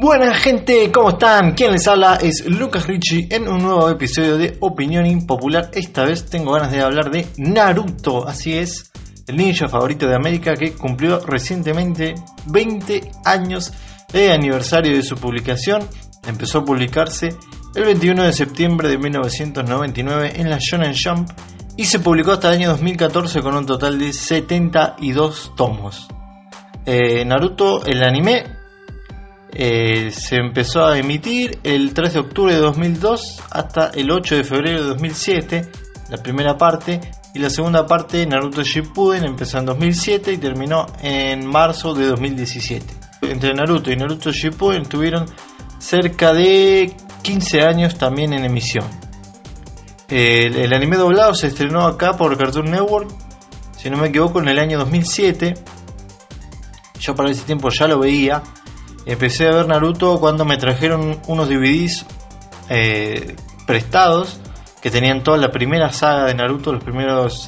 Buena gente, ¿cómo están? Quien les habla es Lucas Ricci en un nuevo episodio de Opinión Impopular. Esta vez tengo ganas de hablar de Naruto, así es, el ninja favorito de América que cumplió recientemente 20 años de aniversario de su publicación. Empezó a publicarse el 21 de septiembre de 1999 en la Shonen Jump y se publicó hasta el año 2014 con un total de 72 tomos. Naruto, el anime, se empezó a emitir el 3 de octubre de 2002 hasta el 8 de febrero de 2007, la primera parte, y la segunda parte, Naruto Shippuden, empezó en 2007 y terminó en marzo de 2017. Entre Naruto y Naruto Shippuden tuvieron cerca de 15 años también en emisión. El anime doblado se estrenó acá por Cartoon Network, si no me equivoco, en el año 2007. Yo para ese tiempo ya lo veía. Empecé a ver Naruto cuando me trajeron unos DVDs prestados que tenían toda la primera saga de Naruto, los primeros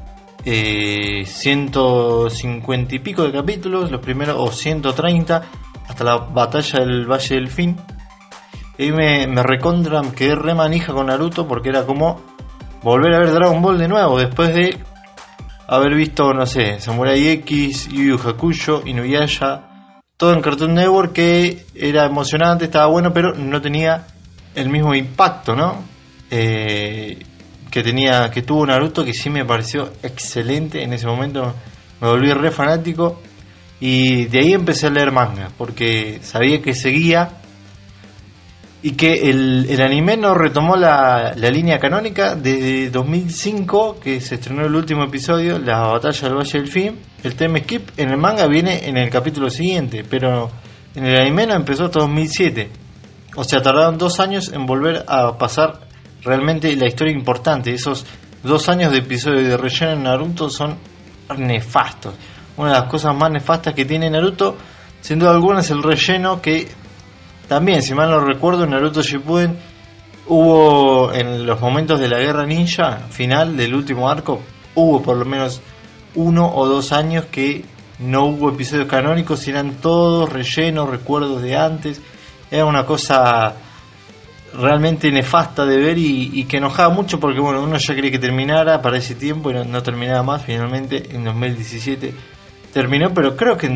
150 y pico de capítulos, los primeros, o 130, hasta la batalla del Valle del Fin. Y me quedé re manija con Naruto porque era como volver a ver Dragon Ball de nuevo después de haber visto, no sé, Samurai X, Yu Yu Hakusho, Inuyasha, todo en Cartoon Network, que era emocionante, estaba bueno, pero no tenía el mismo impacto, ¿no? Que tuvo Naruto, que sí me pareció excelente. En ese momento me volví re fanático y de ahí empecé a leer manga, porque sabía que seguía y que el anime no retomó la línea canónica de 2005, que se estrenó el último episodio, la batalla del Valle del Fin. El time skip en el manga viene en el capítulo siguiente, pero en el anime no empezó hasta 2007. O sea, tardaron 2 años en volver a pasar realmente la historia importante. Esos 2 años de episodio de relleno en Naruto son nefastos. Una de las cosas más nefastas que tiene Naruto, sin duda alguna, es el relleno, que también, si mal no recuerdo, en Naruto Shippuden hubo, en los momentos de la guerra ninja final del último arco, hubo por lo menos 1 o 2 años que no hubo episodios canónicos, eran todos rellenos, recuerdos de antes. Era una cosa realmente nefasta de ver y que enojaba mucho, porque bueno, uno ya quería que terminara para ese tiempo y no terminaba más. Finalmente en 2017 terminó, pero creo que en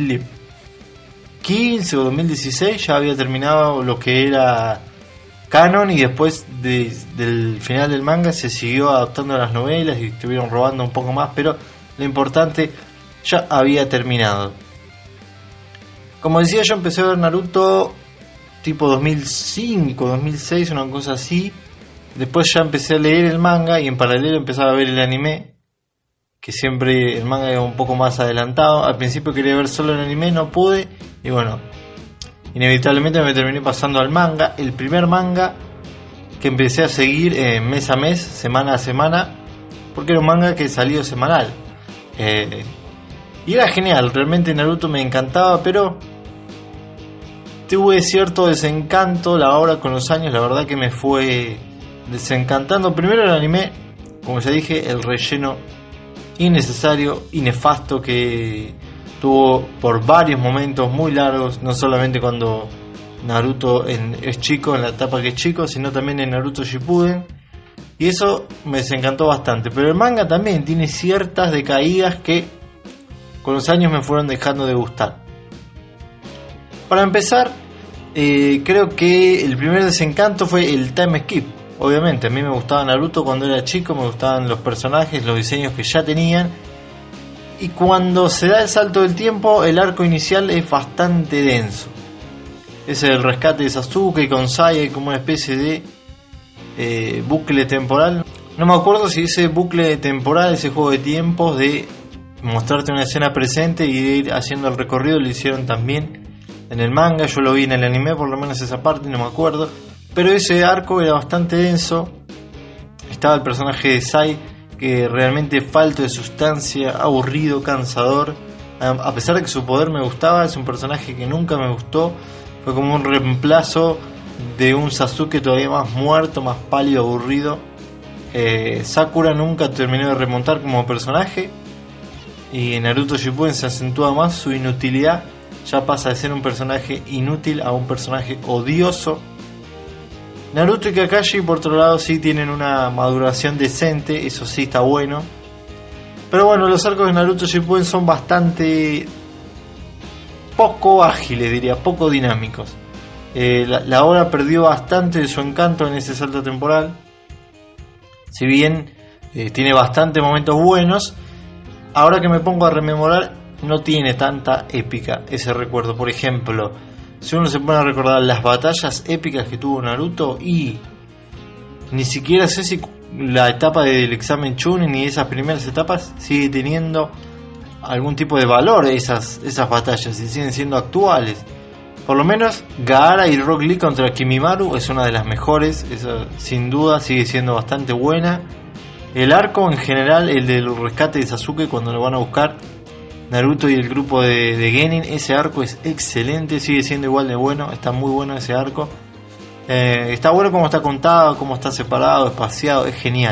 2015 o 2016 ya había terminado lo que era canon, y después del final del manga se siguió adaptando a las novelas y estuvieron robando un poco más, pero lo importante ya había terminado. Como decía, yo empecé a ver Naruto tipo 2005, 2006, una cosa así. Después ya empecé a leer el manga y en paralelo empezaba a ver el anime, que siempre el manga era un poco más adelantado. Al principio quería ver solo el anime, no pude, y bueno, inevitablemente me terminé pasando al manga. El primer manga que empecé a seguir mes a mes, semana a semana, porque era un manga que salió semanal. Y era genial, realmente Naruto me encantaba, pero tuve cierto desencanto ahora con los años. La verdad que me fue desencantando. Primero el anime, como ya dije, el relleno innecesario y nefasto que tuvo por varios momentos muy largos, no solamente cuando Naruto es chico, en la etapa que es chico, sino también en Naruto Shippuden, y eso me desencantó bastante. Pero el manga también tiene ciertas decaídas que con los años me fueron dejando de gustar. Para empezar, creo que el primer desencanto fue el time skip. Obviamente, a mí me gustaba Naruto cuando era chico, me gustaban los personajes, los diseños que ya tenían. Y cuando se da el salto del tiempo, el arco inicial es bastante denso. Es el rescate de Sasuke con Sai, como una especie de bucle temporal. No me acuerdo si ese bucle temporal, ese juego de tiempos de mostrarte una escena presente y de ir haciendo el recorrido, lo hicieron también en el manga. Yo lo vi en el anime, por lo menos esa parte, no me acuerdo. Pero ese arco era bastante denso. Estaba el personaje de Sai, que realmente falto de sustancia, aburrido, cansador. A pesar de que su poder me gustaba, es un personaje que nunca me gustó. Fue como un reemplazo de un Sasuke todavía más muerto, más pálido, aburrido. Sakura nunca terminó de remontar como personaje, y en Naruto Shippuden se acentúa más su inutilidad ya pasa de ser un personaje inútil a un personaje odioso. Naruto y Kakashi por otro lado sí tienen una maduración decente, eso sí está bueno. Pero bueno, los arcos de Naruto Shippuden son bastante poco ágiles, diría, poco dinámicos. La obra perdió bastante de su encanto en ese salto temporal. Si bien tiene bastantes momentos buenos, ahora que me pongo a rememorar, no tiene tanta épica ese recuerdo. Por ejemplo, si uno se pone a recordar las batallas épicas que tuvo Naruto, y ni siquiera sé si la etapa del examen Chunin y esas primeras etapas sigue teniendo algún tipo de valor esas batallas, y siguen siendo actuales. Por lo menos Gaara y Rock Lee contra Kimimaru es una de las mejores, esa sin duda sigue siendo bastante buena. El arco en general, el del rescate de Sasuke cuando lo van a buscar Naruto y el grupo de Genin, ese arco es excelente, sigue siendo igual de bueno, está muy bueno ese arco. Está bueno como está contado, como está separado, espaciado, es genial.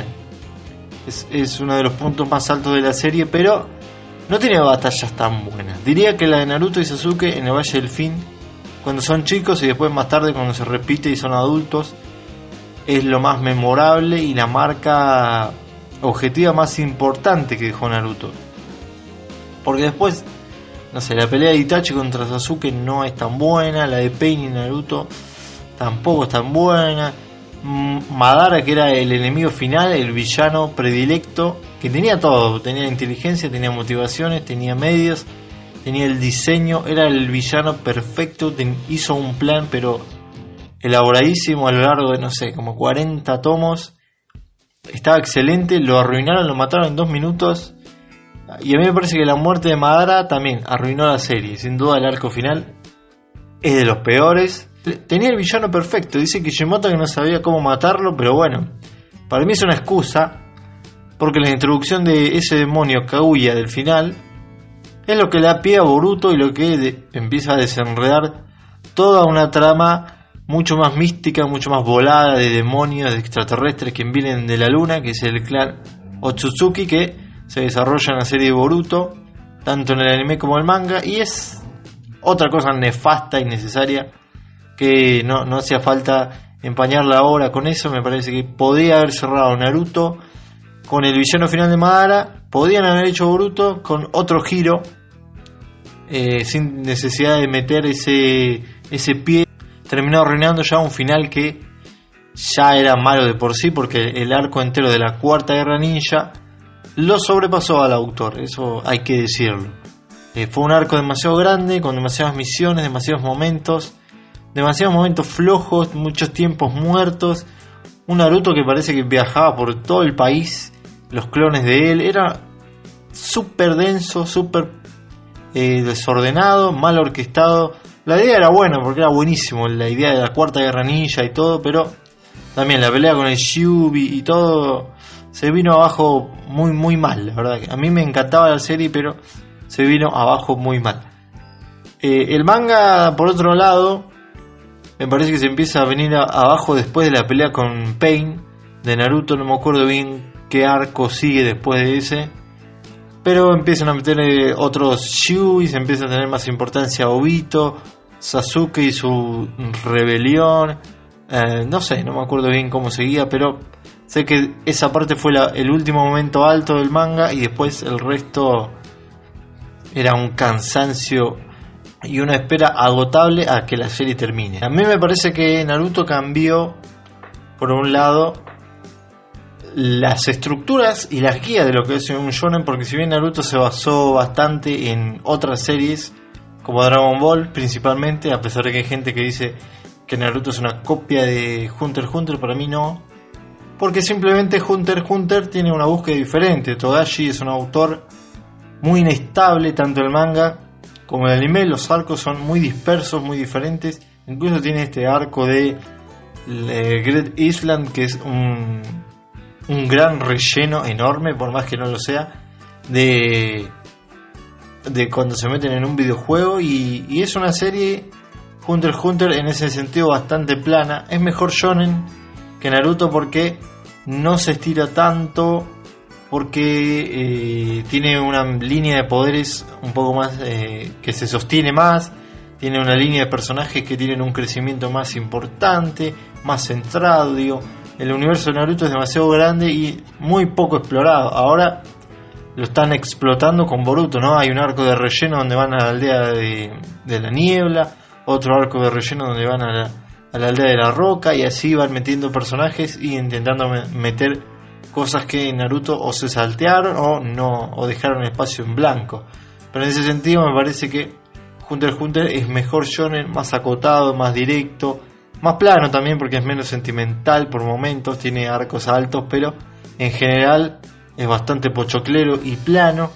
Es uno de los puntos más altos de la serie, pero no tiene batallas tan buenas. Diría que la de Naruto y Sasuke en el Valle del Fin, cuando son chicos, y después más tarde cuando se repite y son adultos, es lo más memorable y la marca objetiva más importante que dejó Naruto. Porque después, no sé, la pelea de Itachi contra Sasuke no es tan buena, la de Pain y Naruto tampoco es tan buena. Madara, que era el enemigo final, el villano predilecto, que tenía todo, tenía inteligencia, tenía motivaciones, tenía medios, tenía el diseño, era el villano perfecto, hizo un plan pero elaboradísimo a lo largo de, no sé, como 40 tomos. Estaba excelente, lo arruinaron, lo mataron en 2 minutos. Y a mí me parece que la muerte de Madara también arruinó la serie. Sin duda el arco final es de los peores. Tenía el villano perfecto, dice Kishimoto que no sabía cómo matarlo, pero bueno, para mí es una excusa, porque la introducción de ese demonio Kaguya del final es lo que le da pie a Boruto y lo que empieza a desenredar toda una trama mucho más mística, mucho más volada, de demonios, de extraterrestres que vienen de la luna, que es el clan Otsutsuki, que se desarrolla en la serie de Boruto, tanto en el anime como en el manga, y es otra cosa nefasta y necesaria que no hacía falta empañar la obra con eso. Me parece que podía haber cerrado Naruto con el villano final de Madara, podían haber hecho Boruto con otro giro, sin necesidad de meter ese pie. Terminó arruinando ya un final que ya era malo de por sí, porque el arco entero de la Cuarta Guerra Ninja lo sobrepasó al autor, eso hay que decirlo. Fue un arco demasiado grande, con demasiadas misiones, demasiados momentos flojos, muchos tiempos muertos. Un Naruto que parece que viajaba por todo el país, los clones de él, era súper denso, súper desordenado, mal orquestado. La idea era buena porque era buenísimo, la idea de la Cuarta Guerra Ninja y todo, pero también la pelea con el Shubi y todo se vino abajo muy muy mal, la verdad. A mí me encantaba la serie, pero se vino abajo muy mal. El manga, por otro lado, me parece que se empieza a venir abajo después de la pelea con Pain de Naruto. No me acuerdo bien qué arco sigue después de ese, pero empiezan a meter otros Shubi, se empieza a tener más importancia Obito, Sasuke y su rebelión. No sé, no me acuerdo bien cómo seguía, pero sé que esa parte fue el último momento alto del manga, y después el resto era un cansancio y una espera agotable a que la serie termine. A mí me parece que Naruto cambió, por un lado, las estructuras y las guías de lo que es un shonen, porque si bien Naruto se basó bastante en otras series como Dragon Ball principalmente, a pesar de que hay gente que dice que Naruto es una copia de Hunter x Hunter, para mí no, porque simplemente Hunter x Hunter tiene una búsqueda diferente. Togashi es un autor muy inestable, tanto el manga como el anime. Los arcos son muy dispersos, muy diferentes. Incluso tiene este arco de Great Island, que es un gran relleno enorme, por más que no lo sea, de cuando se meten en un videojuego, y es una serie, Hunter x Hunter, en ese sentido bastante plana. Es mejor shonen que Naruto porque no se estira tanto porque tiene una línea de poderes un poco más que se sostiene más, tiene una línea de personajes que tienen un crecimiento más importante, más centrado. Digo, el universo de Naruto es demasiado grande y muy poco explorado. Ahora lo están explotando con Boruto, ¿no? Hay un arco de relleno donde van a la aldea de la niebla, otro arco de relleno donde van a la aldea de la roca, y así van metiendo personajes y intentando meter cosas que en Naruto o se saltearon o no, o dejaron espacio en blanco. Pero en ese sentido me parece que Hunter x Hunter es mejor shonen, más acotado, más directo, más plano también porque es menos sentimental por momentos, tiene arcos altos, pero en general es bastante pochoclero y plano.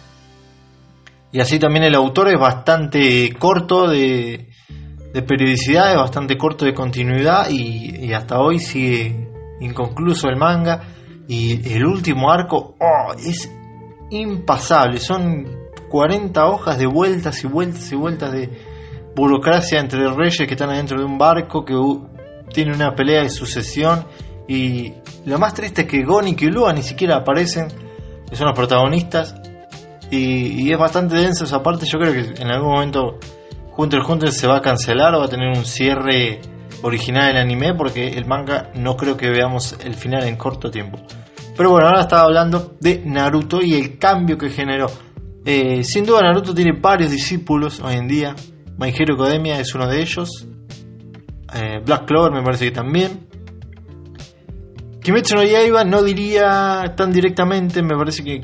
Y así también el autor es bastante corto de periodicidad, es bastante corto de continuidad, y hasta hoy sigue inconcluso el manga. Y el último arco es impasable, son 40 hojas de vueltas y vueltas y vueltas de burocracia entre reyes que están adentro de un barco, que tiene una pelea de sucesión, y lo más triste es que Gon y Killua ni siquiera aparecen, que son los protagonistas, y es bastante denso esa parte. Yo creo que en algún momento Hunter x Hunter se va a cancelar o va a tener un cierre original del anime, porque el manga no creo que veamos el final en corto tiempo. Pero bueno, ahora estaba hablando de Naruto y el cambio que generó. Sin duda Naruto tiene varios discípulos hoy en día. My Hero Academia es uno de ellos. Black Clover me parece que también. Kimetsu no Yaiba no diría tan directamente, me parece que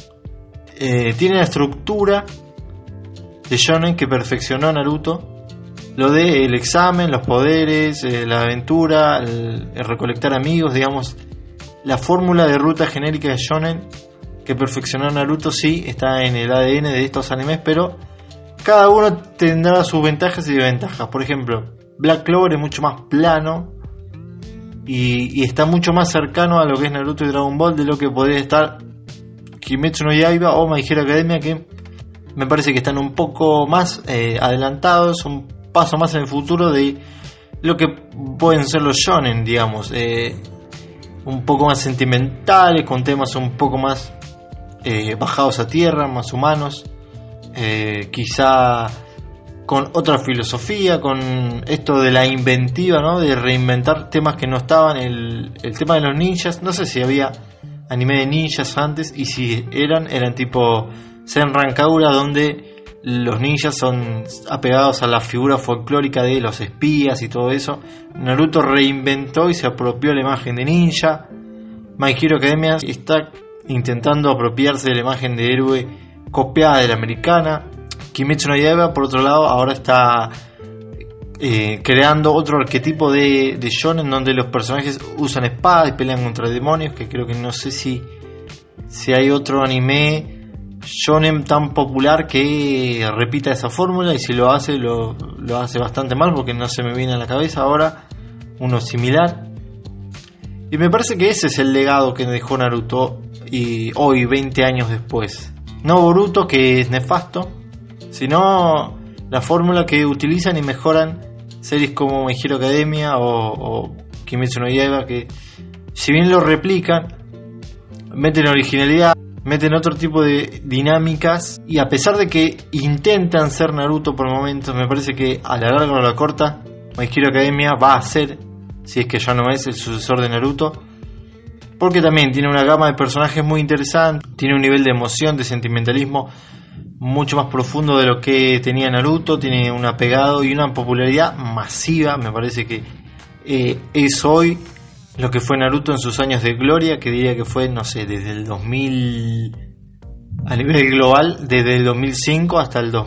tiene la estructura de shonen que perfeccionó Naruto. Lo de el examen, los poderes, la aventura, el recolectar amigos, digamos, la fórmula de ruta genérica de shonen que perfeccionó Naruto sí está en el ADN de estos animes, pero cada uno tendrá sus ventajas y desventajas. Por ejemplo, Black Clover es mucho más plano y está mucho más cercano a lo que es Naruto y Dragon Ball de lo que podría estar Kimetsu no Yaiba o My Hero Academia, que me parece que están un poco más adelantados, un paso más en el futuro de lo que pueden ser los shonen, digamos, un poco más sentimentales, con temas un poco más bajados a tierra, más humanos, quizá con otra filosofía, con esto de la inventiva, ¿no? De reinventar temas que no estaban. El tema de los ninjas, no sé si había anime de ninjas antes, y si eran tipo Senran Kagura, donde los ninjas son apegados a la figura folclórica de los espías y todo eso. Naruto reinventó y se apropió la imagen de ninja. My Hero Academia está intentando apropiarse de la imagen de héroe copiada de la americana. Kimetsu no Yaiba, por otro lado, ahora está creando otro arquetipo de shonen donde los personajes usan espadas y pelean contra demonios, que creo que no sé si hay otro anime shonen tan popular que repita esa fórmula, y si lo hace lo hace bastante mal, porque no se me viene a la cabeza ahora uno similar. Y me parece que ese es el legado que dejó Naruto, y hoy 20 años después, no Boruto, que es nefasto, sino la fórmula que utilizan y mejoran series como My Hero Academia o Kimetsu no Yaiba, que si bien lo replican, meten originalidad, meten otro tipo de dinámicas, y a pesar de que intentan ser Naruto por momentos, me parece que a la larga o a la corta My Hero Academia va a ser, si es que ya no es, el sucesor de Naruto, porque también tiene una gama de personajes muy interesante, tiene un nivel de emoción, de sentimentalismo mucho más profundo de lo que tenía Naruto, tiene un apegado y una popularidad masiva. Me parece que es hoy lo que fue Naruto en sus años de gloria, que diría que fue, no sé, desde el 2000 a nivel global, desde el 2005 hasta el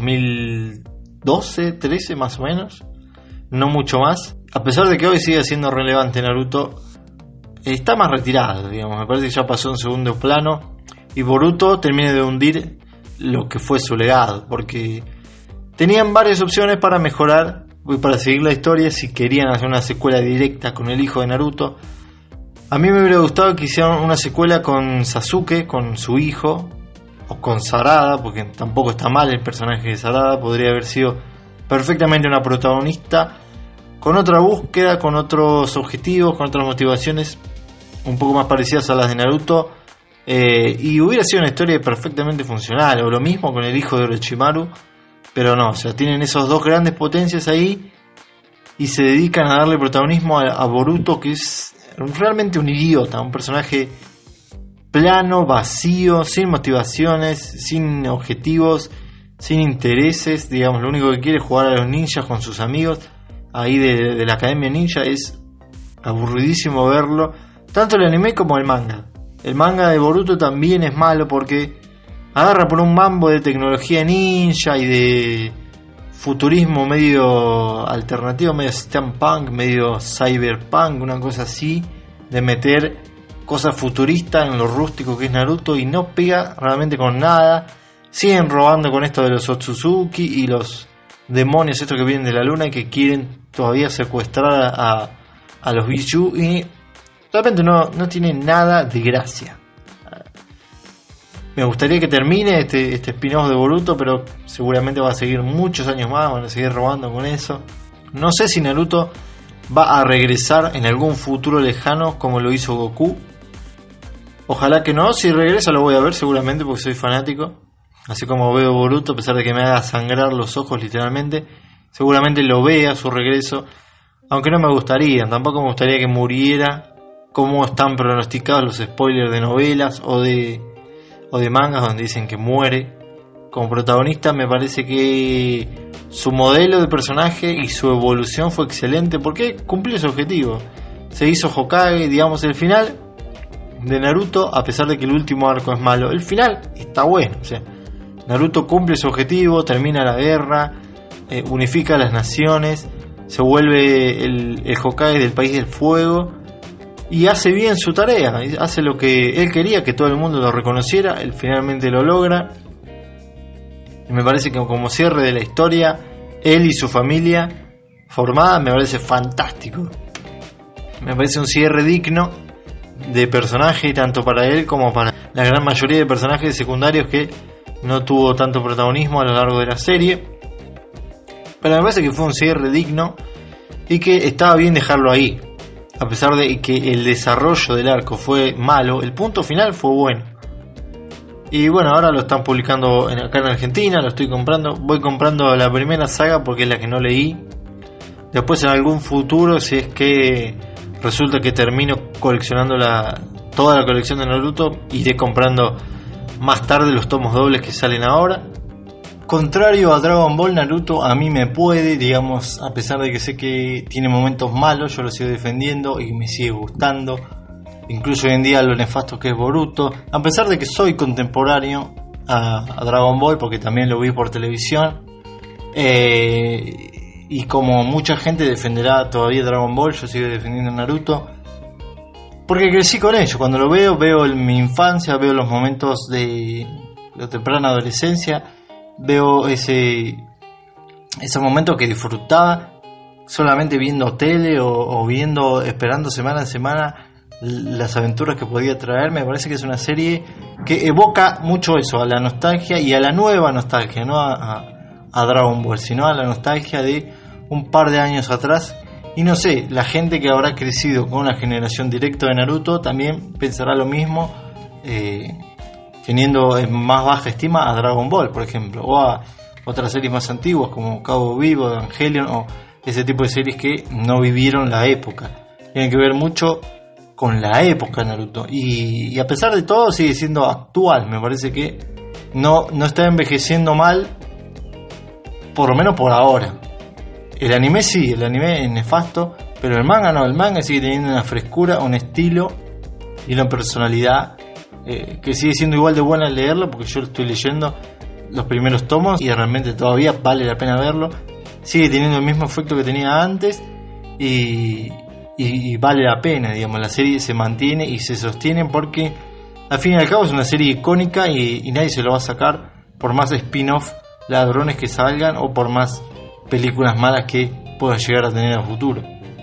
2012, 13 más o menos, no mucho más. A pesar de que hoy sigue siendo relevante Naruto, está más retirado, digamos, me parece que ya pasó en segundo plano, y Boruto termina de hundir lo que fue su legado, porque tenían varias opciones para mejorar y para seguir la historia si querían hacer una secuela directa con el hijo de Naruto. A mí me hubiera gustado que hicieran una secuela con Sasuke, con su hijo, o con Sarada, porque tampoco está mal el personaje de Sarada, podría haber sido perfectamente una protagonista con otra búsqueda, con otros objetivos, con otras motivaciones un poco más parecidas a las de Naruto, Y hubiera sido una historia perfectamente funcional, o lo mismo con el hijo de Orochimaru, pero no, o sea, tienen esos dos grandes potencias ahí y se dedican a darle protagonismo a Boruto, que es realmente un idiota, un personaje plano, vacío, sin motivaciones, sin objetivos, sin intereses, digamos, lo único que quiere es jugar a los ninjas con sus amigos ahí de la Academia Ninja. Es aburridísimo verlo, tanto el anime como el manga. El manga de Boruto también es malo porque agarra por un mambo de tecnología ninja y de futurismo medio alternativo, medio steampunk, medio cyberpunk, una cosa así, de meter cosas futuristas en lo rústico que es Naruto, y no pega realmente con nada. Siguen robando con esto de los Otsutsuki y los demonios estos que vienen de la luna y que quieren todavía secuestrar a los Biju, y realmente no tiene nada de gracia. Me gustaría que termine este spin-off de Boruto, pero seguramente va a seguir muchos años más, van a seguir robando con eso. No sé si Naruto va a regresar en algún futuro lejano como lo hizo Goku. Ojalá que no, si regresa lo voy a ver seguramente porque soy fanático. Así como veo Boruto, a pesar de que me haga sangrar los ojos literalmente, seguramente lo vea su regreso. Aunque no me gustaría, tampoco me gustaría que muriera como están pronosticados los spoilers de novelas o de mangas donde dicen que muere. Como protagonista me parece que su modelo de personaje y su evolución fue excelente porque cumplió su objetivo. Se hizo Hokage, digamos, el final de Naruto, a pesar de que el último arco es malo, el final está bueno. O sea, Naruto cumple su objetivo, termina la guerra, unifica las naciones, se vuelve el Hokage del país del fuego y hace bien su tarea, hace lo que él quería, que todo el mundo lo reconociera. Él finalmente lo logra. Y me parece que como cierre de la historia, él y su familia formada, me parece fantástico. Me parece un cierre digno de personaje, tanto para él como para la gran mayoría de personajes secundarios que no tuvo tanto protagonismo a lo largo de la serie. Pero me parece que fue un cierre digno y que estaba bien dejarlo ahí. A pesar de que el desarrollo del arco fue malo, el punto final fue bueno. Y bueno, ahora lo están publicando acá en Argentina, lo estoy comprando. Voy comprando la primera saga porque es la que no leí. Después en algún futuro, si es que resulta que termino coleccionando toda la colección de Naruto, iré comprando más tarde los tomos dobles que salen ahora. Contrario a Dragon Ball, Naruto a mí me puede, digamos, a pesar de que sé que tiene momentos malos, yo lo sigo defendiendo y me sigue gustando. Incluso hoy en día lo nefasto que es Boruto, a pesar de que soy contemporáneo a Dragon Ball porque también lo vi por televisión. Y como mucha gente defenderá todavía Dragon Ball, yo sigo defendiendo Naruto porque crecí con ello. Cuando lo veo en mi infancia, veo los momentos de la temprana adolescencia, veo ese momento que disfrutaba solamente viendo tele o esperando semana en semana las aventuras que podía traer. Me parece que es una serie que evoca mucho eso, a la nostalgia y a la nueva nostalgia, no a Dragon Ball, sino a la nostalgia de un par de años atrás. Y no sé, la gente que habrá crecido con la generación directa de Naruto también pensará lo mismo, teniendo en más baja estima a Dragon Ball, por ejemplo, o a otras series más antiguas como Cabo Vivo, Evangelion, o ese tipo de series que no vivieron la época. Tienen que ver mucho con la época de Naruto, y a pesar de todo sigue siendo actual. Me parece que no está envejeciendo mal, por lo menos por ahora. El anime sí, el anime es nefasto, pero el manga no, el manga sigue teniendo una frescura, un estilo y una personalidad que sigue siendo igual de buena al leerlo, porque yo estoy leyendo los primeros tomos y realmente todavía vale la pena verlo. Sigue teniendo el mismo efecto que tenía antes y vale la pena, digamos. La serie se mantiene y se sostiene porque al fin y al cabo es una serie icónica y nadie se lo va a sacar, por más spin-off ladrones que salgan o por más películas malas que puedan llegar a tener a futuro.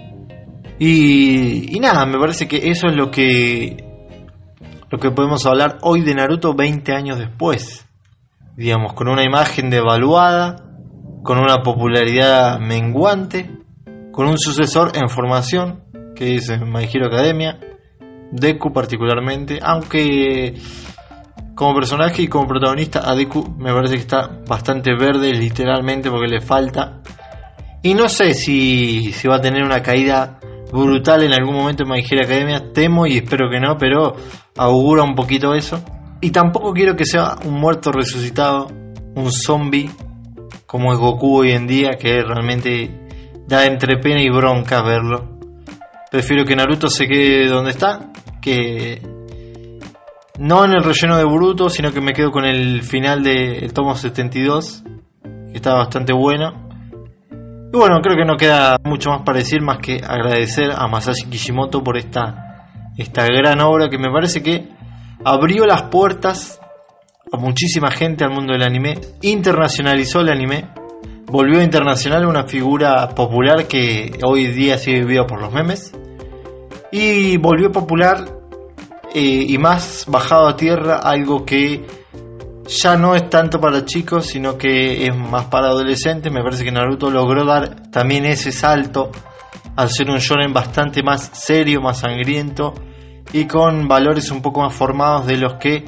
Y nada, me parece que eso es lo que podemos hablar hoy de Naruto 20 años después, digamos, con una imagen devaluada, con una popularidad menguante, con un sucesor en formación que es My Hero Academia, Deku particularmente, aunque como personaje y como protagonista a Deku me parece que está bastante verde literalmente porque le falta. Y no sé si va a tener una caída brutal en algún momento en My Hero Academia. Temo y espero que no, pero augura un poquito eso. Y tampoco quiero que sea un muerto resucitado, un zombie como es Goku hoy en día, que realmente da entre pena y bronca verlo. Prefiero que Naruto se quede donde está, que no en el relleno de Boruto, sino que me quedo con el final del tomo 72, que está bastante bueno. Y bueno, creo que no queda mucho más para decir, más que agradecer a Masashi Kishimoto por esta gran obra que me parece que abrió las puertas a muchísima gente al mundo del anime, internacionalizó el anime, volvió internacional una figura popular que hoy día sigue viva por los memes, y volvió popular y más bajado a tierra algo que ya no es tanto para chicos, sino que es más para adolescentes. Me parece que Naruto logró dar también ese salto al ser un shonen bastante más serio, más sangriento y con valores un poco más formados de los que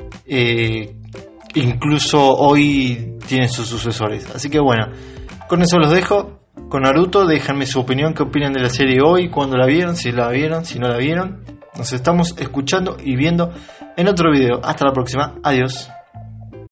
incluso hoy tienen sus sucesores. Así que bueno, con eso los dejo con Naruto. Déjenme su opinión, qué opinan de la serie hoy, cuándo la vieron, si la vieron, si no la vieron. Nos estamos escuchando y viendo en otro video. Hasta la próxima, adiós.